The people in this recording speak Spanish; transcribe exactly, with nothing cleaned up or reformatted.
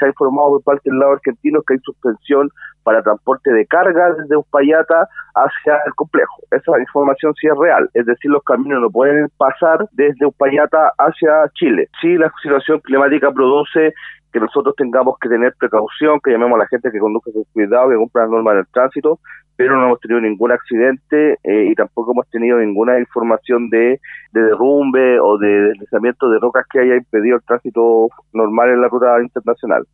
se ha informado por parte del lado argentino es que hay suspensión para transporte de carga desde Uspallata hacia el complejo. Esa información sí es real, es decir, los camiones no pueden pasar desde Uspallata hacia Chile. Sí, la situación climática produce que nosotros tengamos que tener precaución, que llamemos a la gente que conduzca con cuidado, que cumpla las normas del tránsito, pero no hemos tenido ningún accidente eh, y tampoco hemos tenido ninguna información de, de derrumbe o de deslizamiento de rocas que haya impedido el tránsito normal en la ruta internacional.